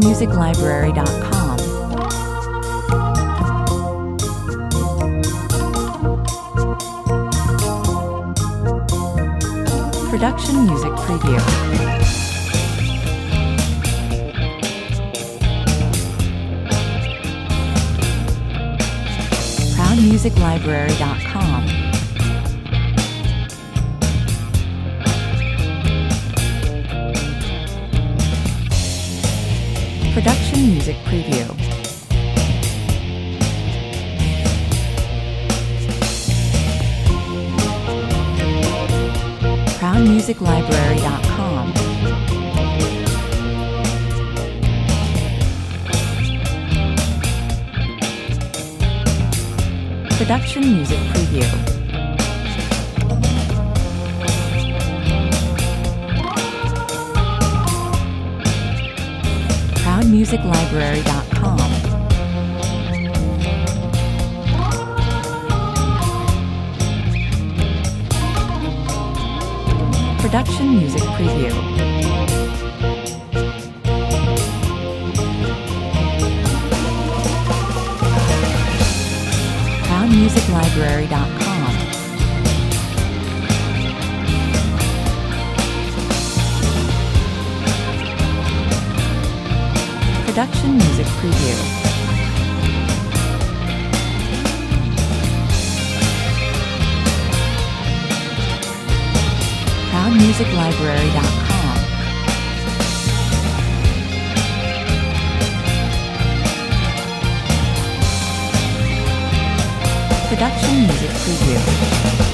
ProudMusicLibrary.com. Production Music Preview. ProudMusicLibrary.com. Production Music Preview. ProudMusicLibrary.com. Production Music Preview. ProudMusicLibrary.com. Production Music Preview. ProudMusicLibrary.com. Production Music Preview. ProudMusicLibrary.com. Production Music Preview.